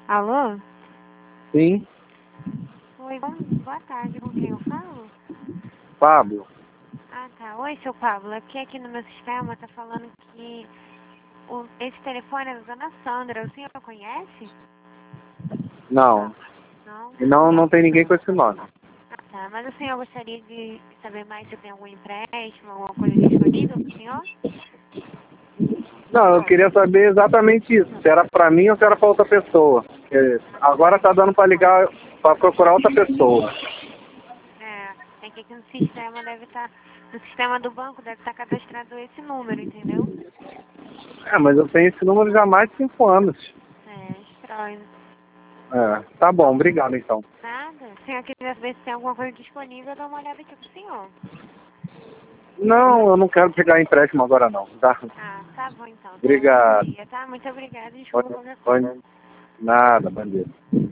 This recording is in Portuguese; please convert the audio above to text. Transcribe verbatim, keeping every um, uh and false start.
Alô? Sim, Oi, bom, boa tarde, com quem eu falo? Pablo. Ah, tá. Oi, seu Pablo. É porque aqui no meu sistema tá falando que o, esse telefone é da dona Sandra. O senhor conhece? Não, Não? não, não tem ninguém com esse nome. Ah, tá. Mas o senhor gostaria de saber mais se tem algum empréstimo, alguma coisa disponível pro senhor? Não, eu queria saber exatamente isso, se era pra mim ou se era pra outra pessoa. Porque agora tá dando pra ligar, pra procurar outra pessoa. É, é que aqui no sistema deve estar, no sistema do banco deve estar cadastrado esse número, entendeu? É, mas eu tenho esse número já há mais de cinco anos. É, estranho. É, tá bom, obrigado então. Nada. Se o senhor quiser saber se tem alguma coisa disponível, dá uma olhada aqui pro senhor. Não, eu não quero pegar empréstimo agora não, tá? Ah, tá bom então. Tenha um bom Obrigado. dia, tá? Muito obrigada e Foi, desculpa qualquer foi coisa. nada, bandido.